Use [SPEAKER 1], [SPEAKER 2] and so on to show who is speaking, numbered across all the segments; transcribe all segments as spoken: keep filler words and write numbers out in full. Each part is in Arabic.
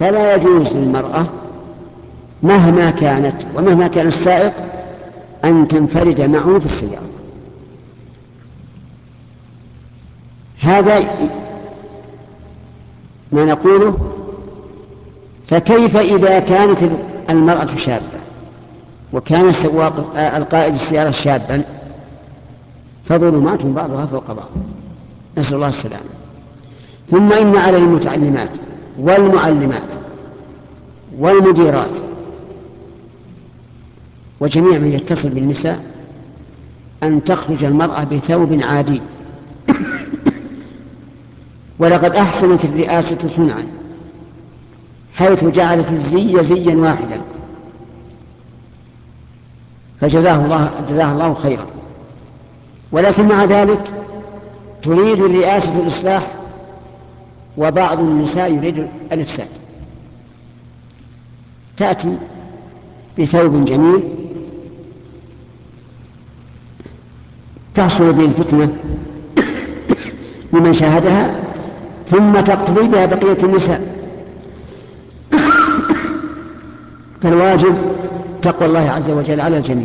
[SPEAKER 1] فلا يجوز للمرأة مهما كانت ومهما كان السائق أن تنفرد معه في السيارة. هذا ما نقوله. فكيف إذا كانت المرأة شابة وكان السواق القائد السيارة شابا؟ فظلمات بعضها فوق بعض، نسأل الله السلامة. ثم إن على المتعلمات والمعلمات والمديرات وجميع من يتصل بالنساء أن تخرج المرأة بثوب عادي. ولقد أحسنت الرئاسة صنعا حيث جعلت الزي زيا واحدا، فجزاه الله جزاه الله خيرا. ولكن مع ذلك تريد الرئاسة الإصلاح وبعض النساء يريد الإفساد. تأتي بثوب جميل تحصل به الفتنة لمن شاهدها، ثم تقتضي بها بقية النساء. فالواجب تقوى الله عز وجل على الجميع.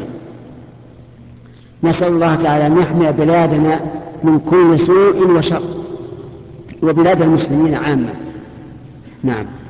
[SPEAKER 1] نسأل الله تعالى أن يحمي بلادنا من كل سوء وشر وبلاد المسلمين عامة. نعم.